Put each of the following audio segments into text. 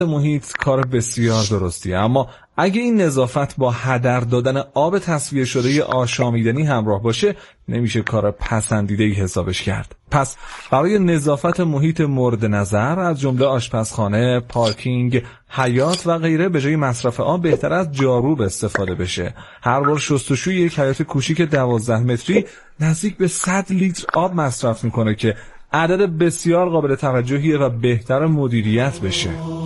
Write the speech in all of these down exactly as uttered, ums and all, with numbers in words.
محیط کار بسیار درستیه، اما اگه این نظافت با هدر دادن آب تصفیه شده آشامیدنی همراه باشه نمیشه کار پسندیده‌ای حسابش کرد. پس برای نظافت محیط مورد نظر از جمله آشپزخانه، پارکینگ، حیاط و غیره به جای مصرف آب بهتر از جاروب استفاده بشه. هر بار شستشوی یک حیاط کوچیک دوازده متری نزدیک به صد لیتر آب مصرف میکنه که عدد بسیار قابل توجهیه و بهتر مدیریت بشه.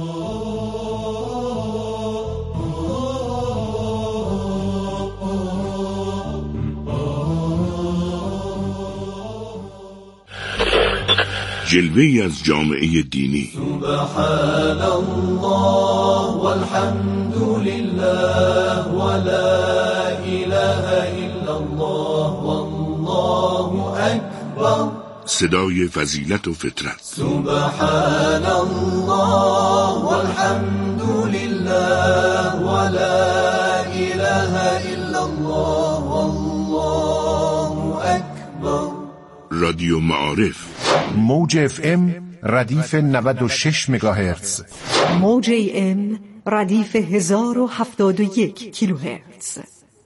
جلوه‌ای از جامعه دینی. سبحان الله والحمد لله ولا اله الا الله والله اکبر. صدای فضیلت و فطرت. سبحان الله والحمد لله ولا اله الا الله والله اکبر. رادیو معارف. موج اف ام ردیف نود و شش مگاهرتز، موج ام ردیف هزار و هفتاد و یک کیلوهرتز.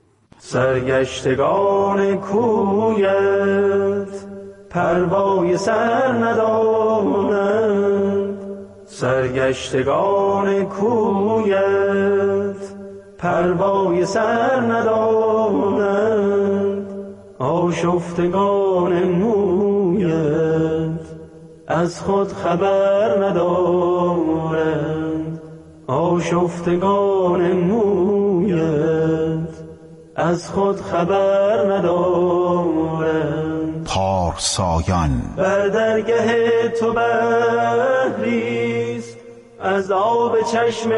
سرگشتگان کویت پروای سر ندانند، سرگشتگان کویت پروای سر ندانند، آشفتگان مویت از خود خبر ندارند، آشفتگان مویت از خود خبر ندارند. پارسایان بر درگه تو بحریست از آب چشم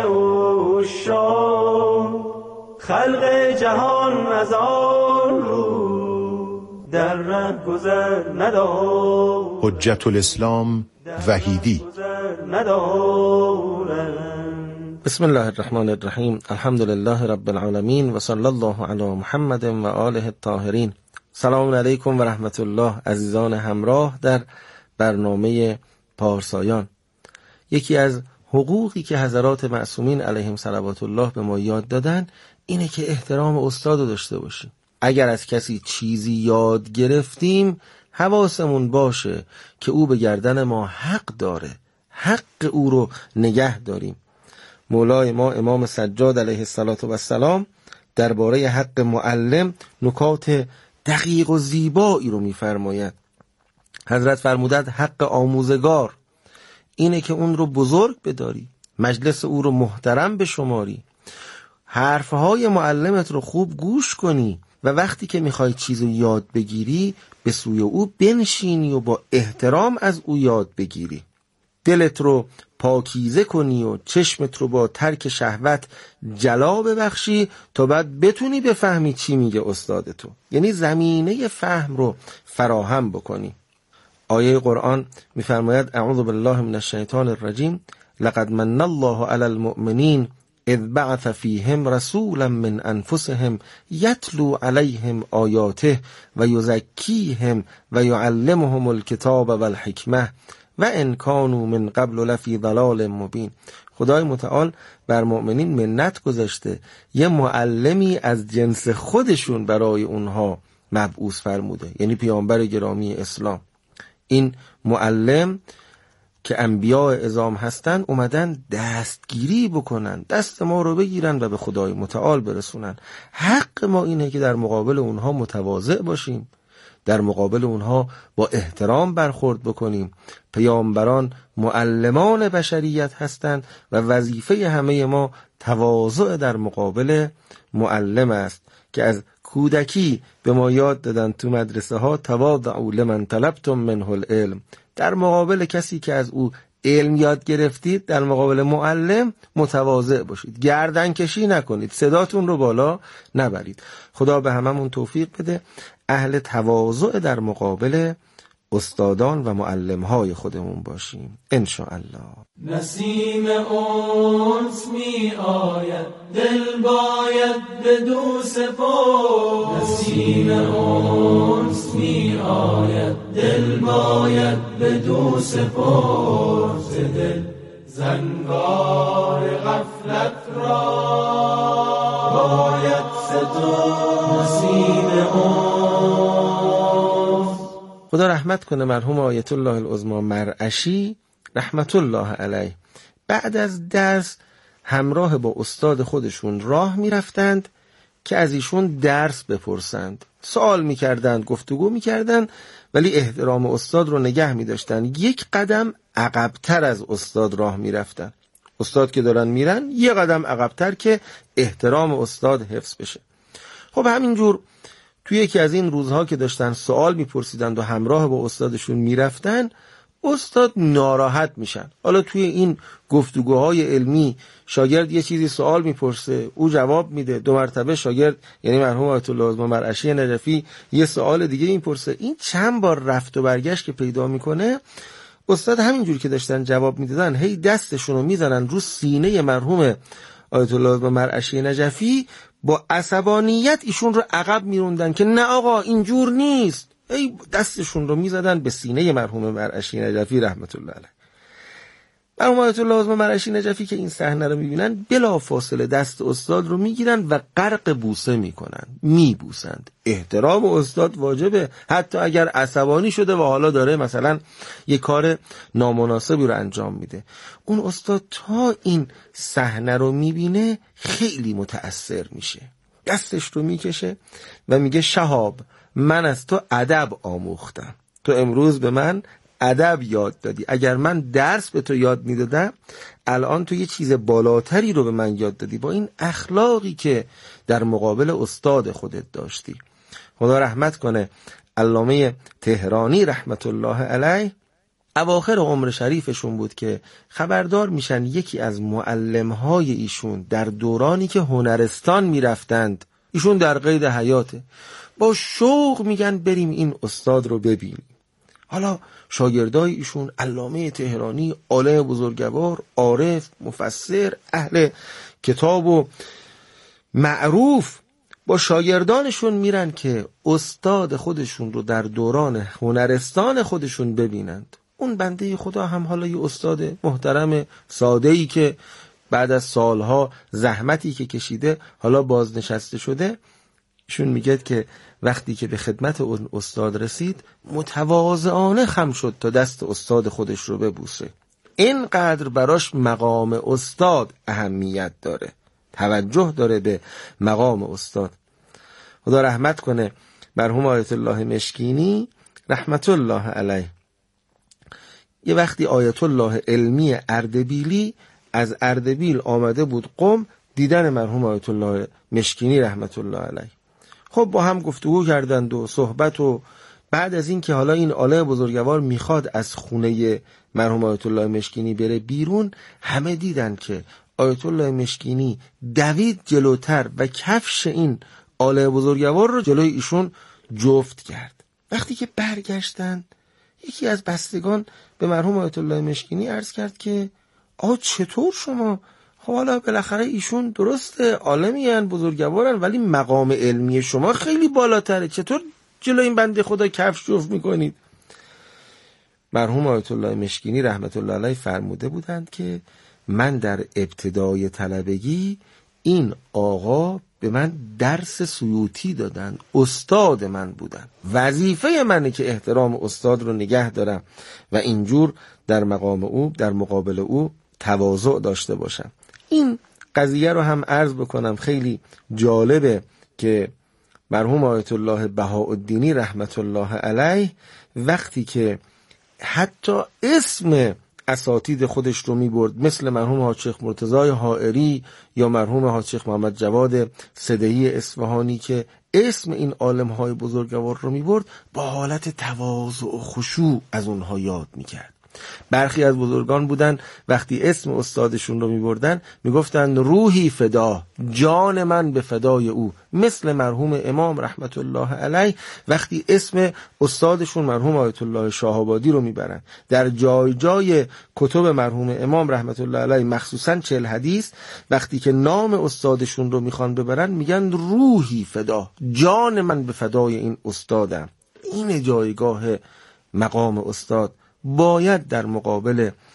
عشاق، خلق جهان از آن رو در ره گذر ندارد. حجت الاسلام وحیدی. بسم الله الرحمن الرحیم. الحمد لله رب العالمین و صلی الله علی محمد و آله الطاهرین. سلام علیکم و رحمت الله عزیزان همراه در برنامه پارسایان. یکی از حقوقی که حضرات معصومین علیهم صلوات الله به ما یاد دادن اینه که احترام استاد رو داشته باشیم. اگر از کسی چیزی یاد گرفتیم حواسمون باشه که او به گردن ما حق داره، حق او رو نگه داریم. مولای ما امام سجاد علیه السلام درباره حق معلم نکات دقیق و زیبایی رو می‌فرماید. حضرت فرمودند حق آموزگار اینه که اون رو بزرگ بداری، مجلس او رو محترم بشماری، حرفهای معلمت رو خوب گوش کنی و وقتی که میخوای چیزو یاد بگیری به سوی او بنشینی و با احترام از او یاد بگیری. دلت رو پاکیزه کنی و چشمت رو با ترک شهوت جلا ببخشی تا بعد بتونی بفهمی چی میگه استاد تو، یعنی زمینه فهم رو فراهم بکنی. آیه قرآن میفرماید اعوذ بالله من الشیطان الرجیم لقد من الله علی المؤمنین اذ بعث فیهم رسولا من انفسهم یتلو علیهم آیاته و یزکیهم و یعلمهم الکتاب و الحکمه و ان کانوا من قبل لفی ضلال مبین. خدای متعال بر مؤمنین منت گذاشته، یه معلمی از جنس خودشون برای اونها مبعوث فرموده، یعنی پیامبر گرامی اسلام. این معلم که انبیاء عظام هستن اومدن دستگیری بکنن، دست ما رو بگیرن و به خدای متعال برسونن. حق ما اینه که در مقابل اونها متواضع باشیم، در مقابل اونها با احترام برخورد بکنیم. پیامبران معلمان بشریت هستند و وظیفه همه ما تواضع در مقابل معلم است که از کودکی به ما یاد دادن تو مدرسه ها تواضعوا لمن طلبتم منه العلم. در مقابل کسی که از او علم یاد گرفتید، در مقابل معلم متواضع باشید، گردن کشی نکنید، صداتون رو بالا نبرید. خدا به هممون توفیق بده اهل تواضع در مقابل استادان و معلم‌های خودمون باشیم ان شاء الله. نسیم انس می آید دل باید بدو سپاس، نسیم انس می آید دل باید بدو سپاس، دل زنگار غفلت را باید صدا نسیم اون. خدا رحمت کنه مرحوم آیت الله العظمی مرعشی رحمت الله علیه. بعد از درس همراه با استاد خودشون راه می رفتند که از ایشون درس بپرسند. سوال می کردند، گفتگو می کردند، ولی احترام استاد رو نگه می داشتن. یک قدم عقبتر از استاد راه می رفتن. استاد که دارن میرن یک قدم عقبتر که احترام استاد حفظ بشه. خب همینجور توی یکی از این روزها که داشتن سوال می پرسیدند و همراه با استادشون می رفتن، استاد ناراحت میشن. حالا توی این گفتگوهای علمی شاگرد یه چیزی سوال میپرسه، او جواب میده، دو مرتبه شاگرد یعنی مرحوم آیت الله العظمی مرعشی نجفی یه سوال دیگه میپرسه، این چند بار رفت و برگشت که پیدا میکنه، استاد همینجور که داشتن جواب میدادن هی دستشون رو میزنن رو سینه مرحوم آیت الله العظمی مرعشی نجفی، با عصبانیت ایشون رو عقب میروندن که نه آقا اینجور نیست. ای دستشون رو میزدن به سینه مرحوم مرعشی نجفی رحمت الله علیه. مرحوم آیت الله العظمی مرعشی نجفی که این صحنه رو میبینن بلا فاصله دست استاد رو میگیرن و غرق بوسه میکنن، میبوسند. احترام استاد واجبه، حتی اگر عصبانی شده و حالا داره مثلا یه کار نامناسبی رو انجام میده. اون استاد تا این صحنه رو میبینه خیلی متأثر میشه، دستش رو میکشه و میگه شهاب من از تو ادب آموختم، تو امروز به من ادب یاد دادی. اگر من درس به تو یاد میدادم الان تو یه چیز بالاتری رو به من یاد دادی با این اخلاقی که در مقابل استاد خودت داشتی. خدا رحمت کنه علامه تهرانی رحمت الله علیه. اواخر عمر شریفشون بود که خبردار میشن یکی از معلمهای ایشون در دورانی که هنرستان میرفتند، ایشون در قید حیاته، با شوق میگن بریم این استاد رو ببینیم. حالا شاگردای ایشون علامه تهرانی، عالم بزرگوار، عارف، مفسر، اهل کتاب و معروف، با شاگردانشون میرن که استاد خودشون رو در دوران هنرستان خودشون ببینند. اون بنده خدا هم حالا یه استاد محترم ساده‌ای که بعد از سالها زحمتی که کشیده حالا بازنشسته شده، ایشون میگه که وقتی که به خدمت اون استاد رسید متواضعانه خم شد تا دست استاد خودش رو ببوسه. اینقدر براش مقام استاد اهمیت داره، توجه داره به مقام استاد. خدا رحمت کنه مرحوم آیت الله مشکینی رحمت الله علیه. یه وقتی آیت الله علمی اردبیلی از اردبیل آمده بود قم، دیدن مرحوم آیت الله مشکینی رحمت الله علیه. خب با هم گفتگو کردند و صحبت، و بعد از این که حالا این عالم بزرگوار میخواد از خونه مرحوم آیت الله مشکینی بره بیرون، همه دیدن که آیت الله مشکینی دوید جلوتر و کفش این عالم بزرگوار رو جلوی ایشون جفت کرد. وقتی که برگشتن یکی از بستگان به مرحوم آیت الله مشکینی عرض کرد که آ چطور شما؟ حالا بالاخره ایشون درسته عالمی ان، بزرگوارن، ولی مقام علمی شما خیلی بالاتره، چطور جلوی این بنده خدا کفش جفت میکنید؟ مرحوم آیت الله مشکینی رحمت الله علیه فرموده بودند که من در ابتدای طلبگی این آقا به من درس سیوطی دادن، استاد من بودن، وظیفه منه که احترام استاد رو نگه دارم و اینجور در مقام او، در مقابل او تواضع داشته باشم. این قضیه رو هم عرض بکنم، خیلی جالبه که مرحوم آیت الله بهاءالدینی رحمت الله علیه وقتی که حتی اسم اساتید خودش رو میبرد، مثل مرحوم حاج شیخ مرتضی حائری یا مرحوم حاج شیخ محمد جواد صدعی اصفهانی که اسم این عالم‌های بزرگوار رو میبرد، با حالت تواضع و خشوع از اونها یاد میکرد. برخی از بزرگان بودن وقتی اسم استادشون رو میبردن میگفتن روحی فدا، جان من به فدای او، مثل مرحوم امام رحمت الله علیه وقتی اسم استادشون مرحوم آیت الله شاه‌آبادی رو میبرن، در جای جای کتب مرحوم امام رحمت الله علیه مخصوصا چهل حدیث وقتی که نام استادشون رو میخوان ببرن میگن روحی فدا، جان من به فدای این استادم. این جایگاه مقام استاد باید در مقابل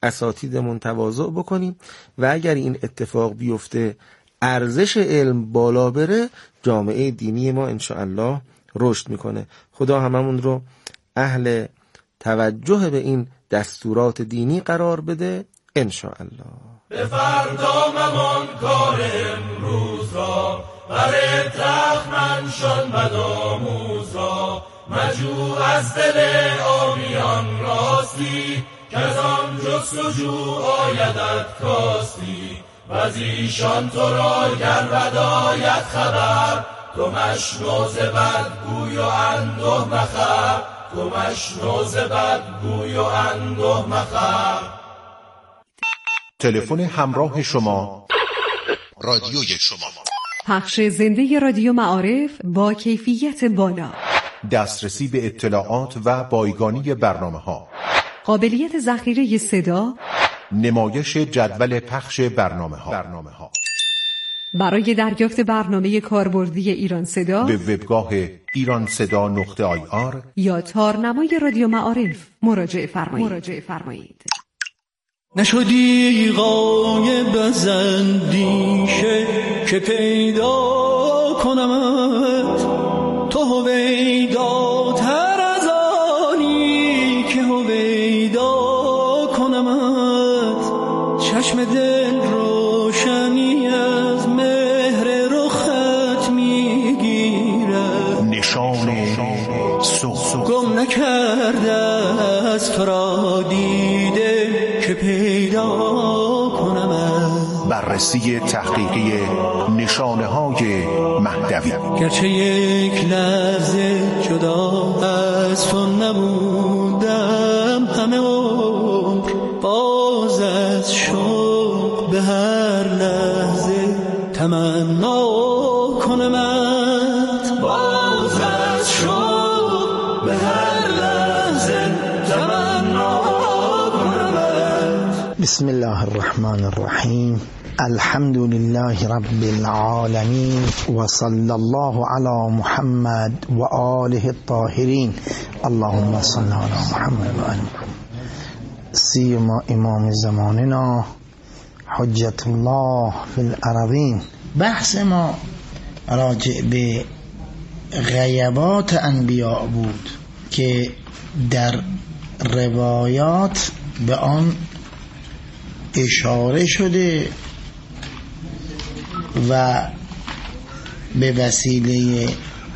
اساتیدمون تواضع بکنیم و اگر این اتفاق بیفته ارزش علم بالا بره، جامعه دینی ما انشاءالله رشد میکنه. خدا هممون رو اهل توجه به این دستورات دینی قرار بده انشاءالله. به فردا ممان کار امروز را، بر تخمن شن بدآموز را، مجو از دل آمیان راستی، که از آن جستجو آیدت کاستی. و از ایشان تو را گر بد آید خبر، تو مشنو ز بد گوی و انده مخر، تو مشنو ز بد گوی و انده مخر. تلفن همراه شما، رادیوی شما، پخش زنده رادیو معارف با کیفیت بالا، دسترسی به اطلاعات و بایگانی برنامه ها، قابلیت ذخیره صدا، نمایش جدول پخش برنامه ها. برنامه ها برای دریافت برنامه کاربردی ایران صدا به وبگاه ایران صدا نقطه آی آر یا تارنمای رادیو معارف مراجعه فرمایید. مراجعه فرمایید. نشدی غایب از اندیشه که پیدا کنمت، تو هویداتر از آنی که هویدا کنمت. چشم دل روشنی از مهر رخت میگیرد، نشان صبح گم نکرده از تو را دیده که پیدا کنمت. بررسی تحقیقی نشانه های مهدوی. گرچه یک لحظه جدا از تو نبودم، همه عمر باز از شوق به هر لحظه تمنا کنمت. باز از شوق به هر لحظه تمنا کنمت. بسم الله الرحمن الرحیم. الحمد لله رب العالمین و صلی الله علی محمد و آله الطاهرین. اللهم صل علی محمد و آل محمد. سیما امام زماننا حجت الله فی الارضین. بحث ما راجع به غیبات انبیاء بود که در روایات به آن اشاره شده و به وسیله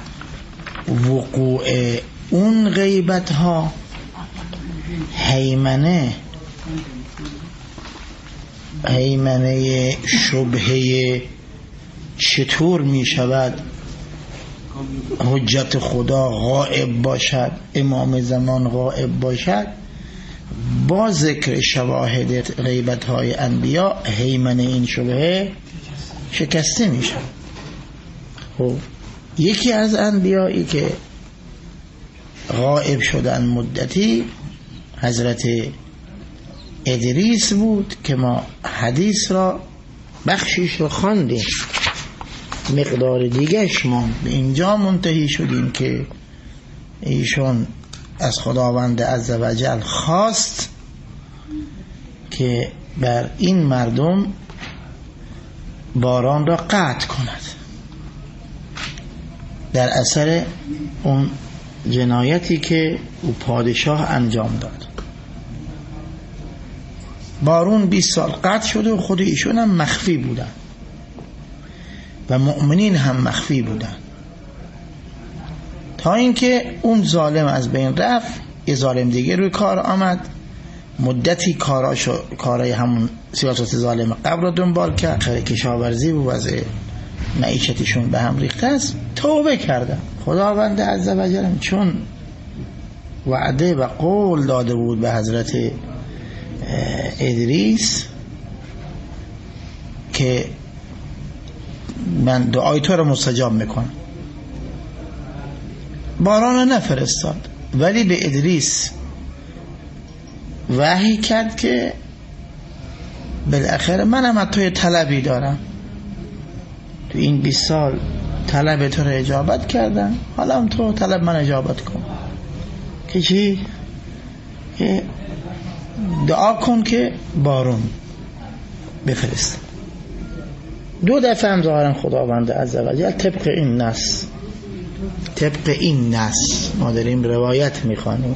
وقوع اون غیبت ها هیمنه هیمنه شبهه چطور می شود حجت خدا غائب باشد، امام زمان غائب باشد، با ذکر شواهد غیبت های انبیا هیمنه این شبهه شکسته می شود. خب یکی از انبیایی که غائب شدن مدتی حضرت ادریس بود که ما حدیث را بخشیش رو خواندیم، مقدار دیگهش ماند. به اینجا منتهی شدیم که ایشون از خداوند عزوجل خواست که بر این مردم باران را قطع کند در اثر اون جنایتی که او پادشاه انجام داد. بارون بیست سال قطع شده و خود ایشون هم مخفی بودن و مؤمنین هم مخفی بودن تا اینکه اون ظالم از بین رفت، یه ظالم دیگه روی کار آمد، مدتی کاراشو کارای همون سیاست ظالم قبل رو دنبال کرد، خیلی کشاورزی و وضع معیشتشون به هم ریخته است. توبه کردن. خداوند عزوجل چون وعده و قول داده بود به حضرت ادریس که من دعای تو رو مستجاب میکنم، باران نفرستاد، ولی به ادریس وحی کرد که بالاخره منم از توی طلبی دارم، تو این بیست سال طلب تو رو اجابت کردم، حالا هم تو طلب من اجابت کن. که چی؟ که دعا کن که بارون بفرست. دو دفعه هم ظاهرا خداوند عزوجل طبق این نص طبق این نص ما داریم روایت میخوانیم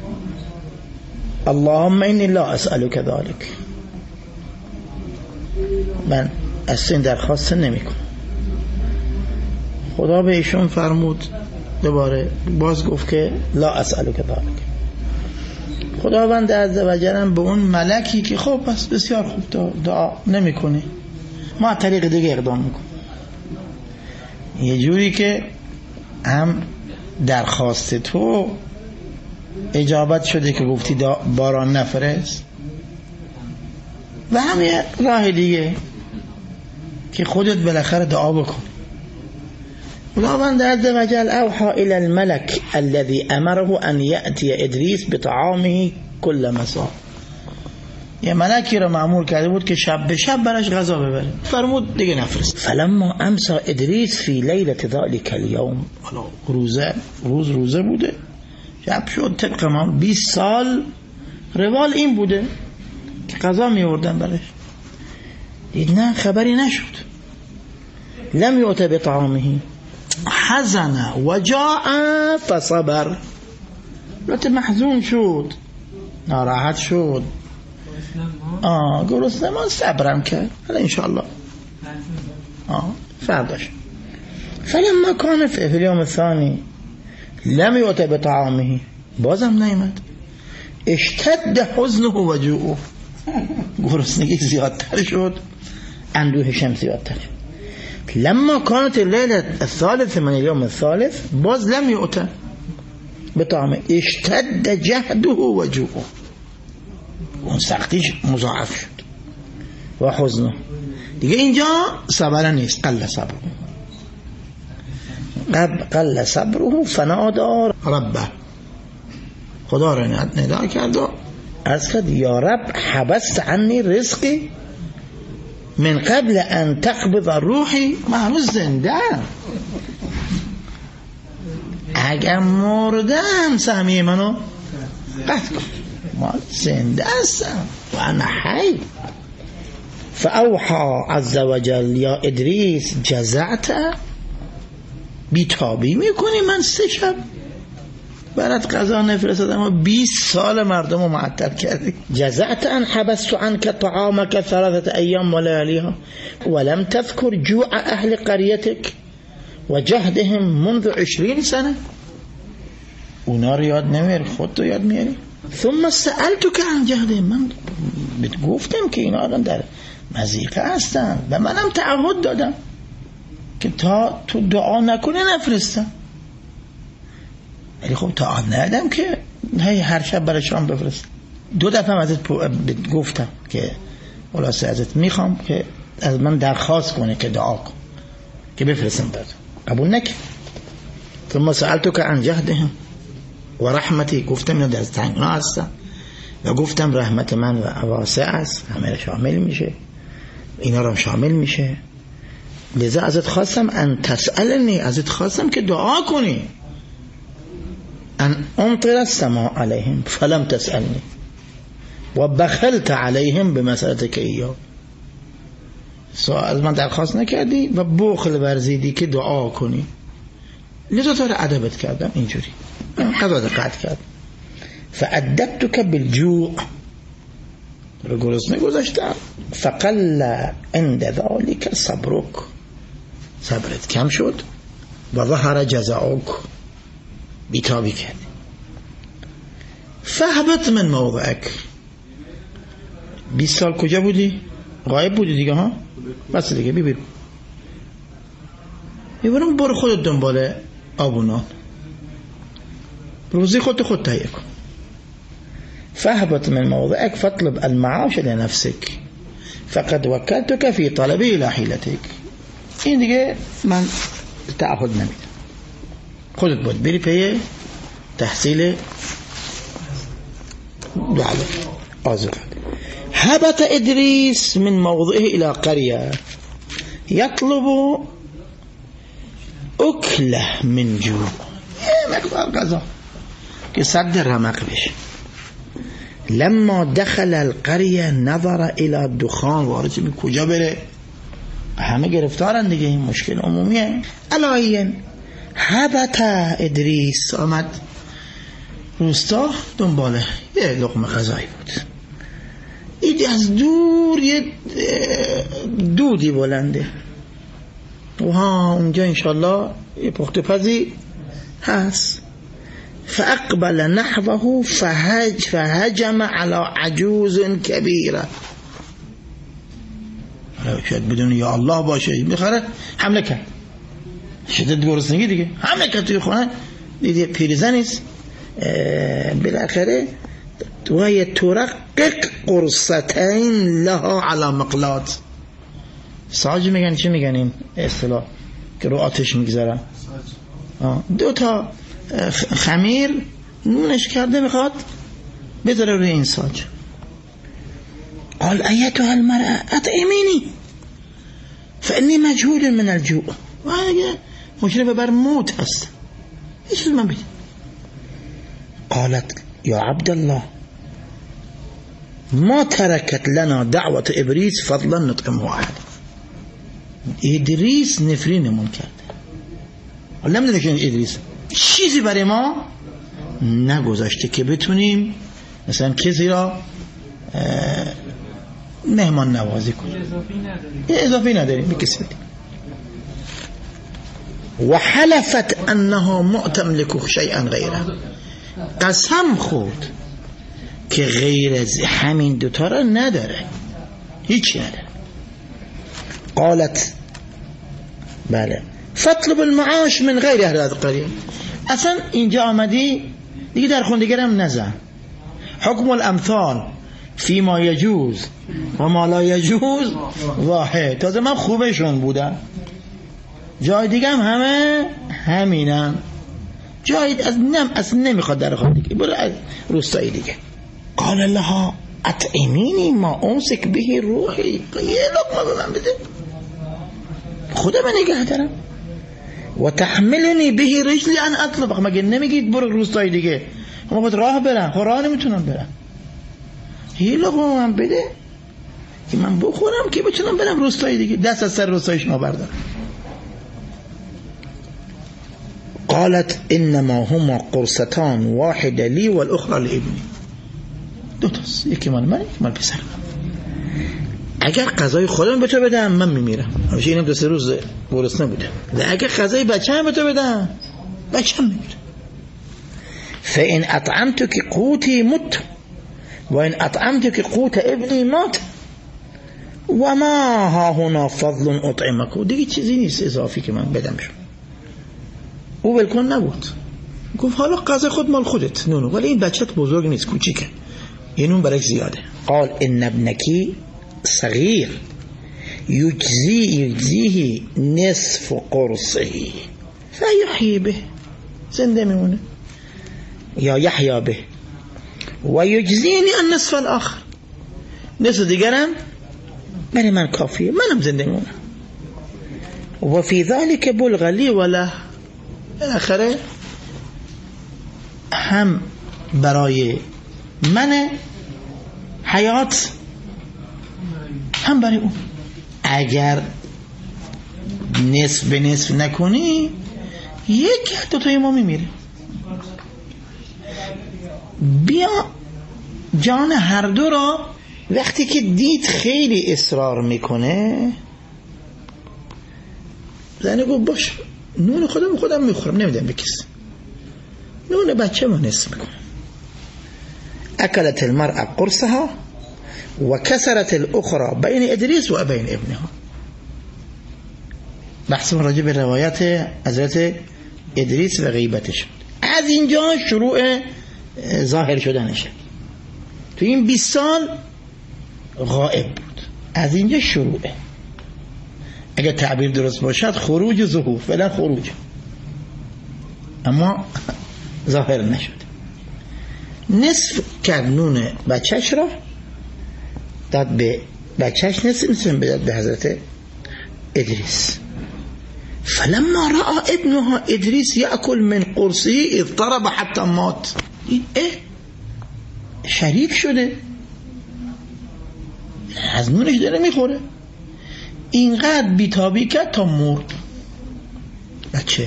اللهم اینی لا اسألک ذلک، من از این درخواست نمی کنم. خدا به ایشون فرمود دوباره باز گفت که لا اسألک ذلک. خداوند عزوجل به اون ملکی که خب بس بسیار خوب دعا نمی کنی، ما طریق دیگه اقدام میکنیم، یه جوری که هم درخواست تو اجابت شده که گفتی باران نفرست، و هم یه راه دیگه که خودت بالاخره دعا بکن. خداوند عزوجل اوحى الى الملك الذي امره ان ياتي ادریس بطعامه كل مساء، یه ملکی رو مأمور کرده بود که شب به شب براش غذا ببره، فرمود دیگه نفرست. فلما امسى ادریس فی لیلة ذلك اليوم، روزه روز روزه بوده، شب شد طبق ما بیست سال روال این بوده که غذا می آوردن براش، دید نه خبری نشد. لم یؤت بطعامه حزن و جاء فصبر، لطه محزون شد، ناراحت شد، آه گرسنه ما صبرم کرد، حالا انشاءالله آه فرداش. فلما كان في اليوم الثاني لم يؤت بطعامه، بازم نیامد. اشتد حزنه و جوعه، گرسنگی زیادتر شد، اندوهش هم زیادتر شد. لما كانت الليلة الثالث من اليوم الثالث باز لم يؤت بطعامه، اشتد جهده و جوعه، اون سختیش مضاعف شد و حزنه. دیگه اینجا صبر نیست، قل صبره، قل صبره فنادى ربه، خدا را ندا کرد و از کرد یا رب حبست عنی رزقی من قبل ان تقبض روحی، من هنوز زنده، اگر مردم سهمیه منو قطع کن، ما زنده هستم و انا حی. فاوحى عز وجل یا ادریس جزعت، بیتابی میکنی من سه شب برات قضا نفرستادم و بیست سال مردم رو معطل کردی. جزعت ان حبست عنك طعامك ثلاثة ایام و لیالیها ولم تذكر جوع اهل قریتك و جهدهم منذ عشرین سنه، اونا رو یاد نمیاری، خود تو یاد میاری. ثم سألتك عن جهدهم، من گفتم که اینا الان در مضیقه هستن و منم تعهد دادم که تا تو دعا نکنه نفرستم، ولی خب تا ندادم که هی هر شب برای شام بفرست. دو دفعه ازت گفتم که خلاصه ازت میخوام که از من درخواست کنه که دعا کن که بفرستم برات، قبول نکرد. ثم سألتك عن جهدهم و رحمتی، گفتم اینا در تنگنا هستن و گفتم رحمت من و واسع است، همه را شامل میشه، اینا را شامل میشه، لذا ازت خواستم ان تسألنی، ازت خواستم که دعا کنی، ان امطر السماء علیهم فلم تسألنی و بخلت علیهم بمسألتك ایاه، از من درخواست نکردی و بخل ورزیدی که دعا کنی، لذا تو را ادبت کردم، اینجوری قضا قطع کرد. فعددتك بالجوع، رو گرسنه گذاشتم، فقل عند ذلك صبرك، صبرت کم شد، و ظهر جزاؤك، بیتابی کرد. فهبت من موضعك، بیست سال کجا بودی؟ غایب بودی دیگه ها؟ بس دیگه بی بیرون بیرون برو خودت دنبال آبونان، روزی خودت خود تهیه کن. فهبت من موضعك فاطلب المعاش لنفسك فقد وكلتك في طلبه الى حيلتك، این دیگه من تعهد نمیدم، خودت باید بری پی تحصیل دعوه آزاد. هبت ادریس من موضعه الى قرية يطلب اکله من جوع، یه مقدار غذا که صد رمق بشه. لما دخل القريه نظر الى دخان، وارد می کجا بره؟ همه گرفتارن دیگه، این مشکل عمومیه. علایین هبت ادریس آمد روستا دنباله یه لقمه غذایی بود. ایدی از دور یه دودی بلنده و ها اونجا انشالله یه پخت پزی هست. فاقبل نحوه فهج فهجم على عجوز کبیره. شاید بدون یا الله باشه میخوره حمله کرد، شدت گرسنگی دیگه حمله کرد توی خونه. دیدی پیرزنیست بالاخره وهي ترقق قرصتين لها على مقلاة. ساج میگن چی میگن این اصطلاح که رو آتش میگذارن؟ دو تا خمیر نونش کرده میخواد بذاره روی این ساج. قال ایتها المرأة اطعمینی فانی مجهول من الجوع. مشرف بر موت هست، هیچ چیز من بده. قالت یا عبدالله ما تركت لنا دعوة ابلیس فضلا نطعمه احد. ادریس نفرینمون کرده، حالا نمیدونه که ادریس چیزی برای ما نگذاشته که بتونیم مثلا کسی را مهمان نوازی کنیم. اضافی نداریم به کسی بدیم. و حلفت انها معتملک شیئا غیره. قسم خورد که غیر از همین دوتا را نداره، هیچی نداره. قالت بله فاطلب المعاش من غیر اهل القريه. اصلا اینجا آمدی دیگه در خوندگرم نزن. حکم الامثال فيما يجوز و ما لا يجوز واحد. تازه من خوبشون بودم، جای دیگه هم همه همینم، جای از نم اصلا نمیخواد در خود دیگه، برو روستایی دیگه. قال لها اطعمینی ما امسک به روحی. یه لقمه به من بده خدا من نگه دارم. و تحملنی به رجلی ان اطلب. مگه نمیگید برو روستایی دیگه؟ ما باید راه برم، خب راه نمیتونم برم. یه لقمه من بده که من بخورم که بتونم برم روستایی دیگه، دست از سر روستایی شما بردارم. قالت انما هما قرصتان واحد لی والاخرى لابنی. دو تاست، یکی مال من یکی مال پسرم. اگر غذای خودم به تو بدم من میمیرم، همیشه اینم دو سه روز گرسنه بودم. اگر غذای بچه‌م به تو بدم بچه‌م میمیره. فان اطعمتك قوتي مت وان اطعمتك قوت ابني مات وما ها هنا فضل اطعمك. دیگه چیزی نیست اضافی که من بدم شو. او ولکن نبود، گفت حالا غذا خود مال خودت نونو، ولی این بچت بزرگ نیست، کوچیکه، این نون برای زیاده. قال ان ابنکی صغیر یجزی یجزیه نصف قرصه فیحیی به، زنده میمونه یا یحیا به، و یجزینی النصف الاخر، نصف دیگرم برای من کافیه، منم زنده میمونم. و فی ذلک بلغ لی وله. بالاخره هم برای من حیات هم برای اون. اگر نصف به نصف نکنی یک دوتای ما میمیره. بیا جان هر دو را وقتی که دید خیلی اصرار میکنه، زنه گفت باش نون خودم خودم میخورم، نمیدم به کسی، نون بچه ما نصف میکنم. اکلت المرأة قرصها و کسرت الاخرى بین ادریس و بین ابنها. بحث راجع به روایت حضرت ادریس و غیبتش. از اینجا شروع ظاهر شدنشه. تو این بیست سال غائب بود، از اینجا شروعه. اگر تعبیر درست باشد خروج و ظهور، فعلا خروج، اما ظاهر نشد. نصف کرد نون بچهش را داد به بچهش، نصف نصف بداد به حضرت ادریس. فلما رأى ابنها ادریس یأکل من قرصه اضطرب حتی مات. این اه شریک شده، از نونش داره میخوره. اینقدر بیتابی کرد تا مرد بچه.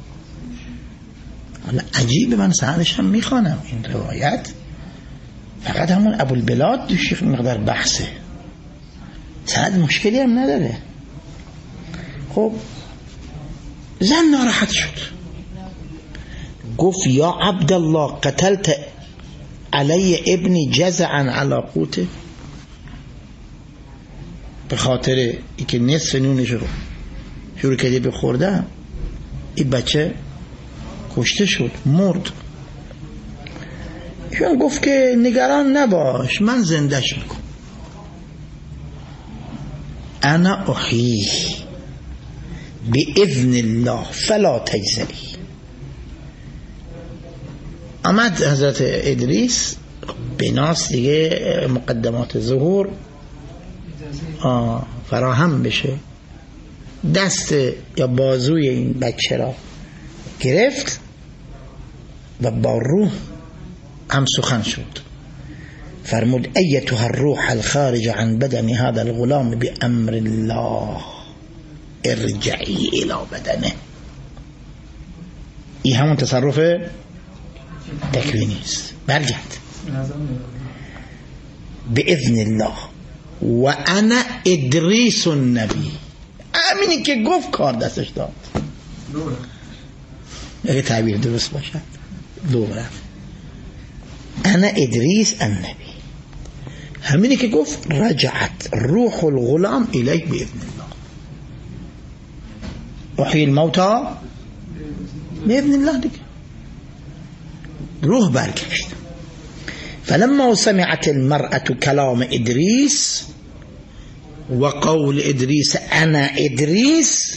حالا عجیبه، من سندش هم میخوانم این روایت، فقط همون ابوالبلاد دوشی مقدار بحثه، سند مشکلی هم نداره. خب زن ناراحت شد، گفت یا عبدالله قتلت علی ابنی جزعا علی قوته، به خاطر ای که نصف نونش رو شروع کردی به خوردن این بچه کشته شد، مرد. ایشون گفت که نگران نباش، من زندهش میکنم. انا احیی باذن الله فلا تجزعی. آمد حضرت ادریس بناس دیگه مقدمات ظهور فراهم بشه، دست یا بازوی این بچه را گرفت و با روح هم سخن شد. فرمود ایتها الروح الخارج عن بدن هذا الغلام بأمر الله ارجعی الى بدنه. این همون تصرف تکوینی است، برگرد باذن الله و انا ادریس النبی. همینی که گفت کار دستش داد، اگه تعبیر درست باشد دوباره انا ادریس النبی، همینی که گفت رجعت روح الغلام الیه باذن الله، احیی الموتى باذن الله دیگه. روح برگشت. فلما سمعت المرأة كلام ادریس و قول ادریس انا ادریس،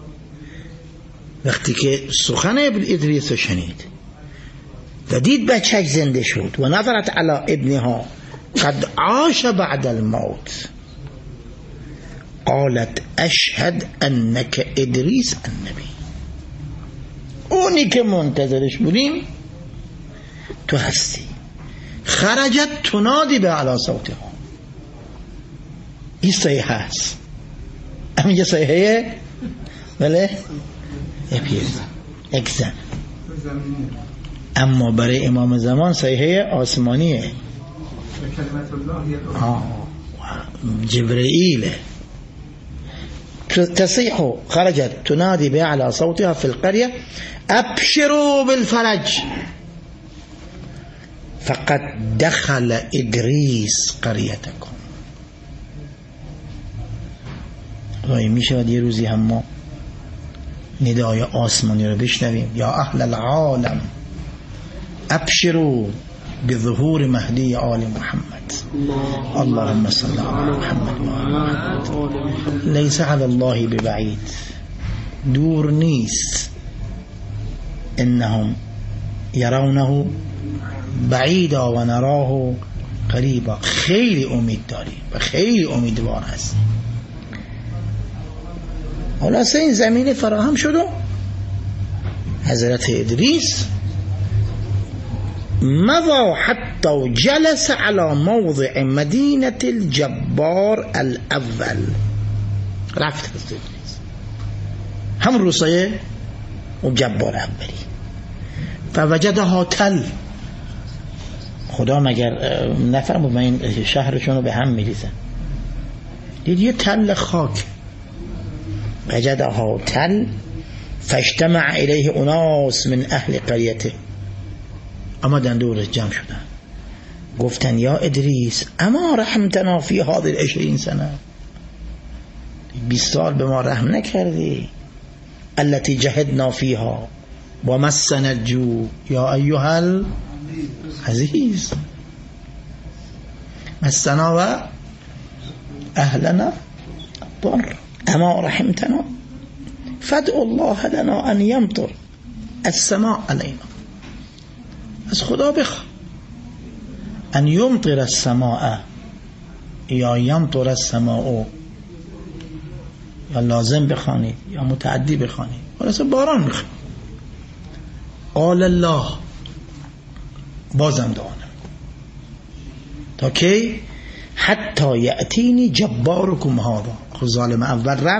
وقتی که سخن ادریس شنید و دید بچه‌اش زنده شد و نظرت علی ابنها قد عاش بعد الموت، قالت اشهد انک ادریس النبی. اونی که منتظرش بودیم تو هستی. خرجت تنادی به علی صوتها. این صحیحه هست، همینجا صحیحه بله یک زن، اما برای امام زمان صحیحه آسمانیه، جبرائیل. تصيح خرجت تنادي بأعلى صوتها في القرية أبشروا بالفرج فقد دخل إدريس قريتكم. رای میشود یه روزی هم ما ندای آسمانی رو بشنویم، یا اهل العالم ابشروا بظهور مهدی آل محمد، اللهم صل على محمد و آل محمد. لیس علی الله ببعید، دور نیست. انهم یرونه بعیدا و نراه قریبا. خیلی امید داریم و خیلی امیدوار هستیم. خلاصه این زمین فراهم شد و حضرت ادریس مضى حتى جلس على موضع مدينة الجبار الأول. رفت حضرت ادریس هم روسیه و جبار اولی. فوجدها تل. خدا مگر نفرمود من این شهرشون رو به هم میریزن؟ دید یه تل خاک. وجدها تل فاجتمع الیه اناس من اهل قریته. آمدن دورش جمع شدن، گفتن یا ادریس اما رحمتنا فی هذه العشرین سنه، بیست سال به ما رحم نکردی. التي جهدنا فيها ومسنا الجوع یا ایها العزیز مسنا و اهلنا الضر اما رحمتنا فادعوا الله لنا ان يمطر السماء علينا. از خدا بخوا ان یمطر السماء یا یمطر السماء، یا لازم بخوانید یا متعدی بخوانید، خلاص باران میخواد. قال الله، بازم دعا نمیکن. تا کی؟ حتی یأتینی جبارکم هذا. خود ظالم اول رفت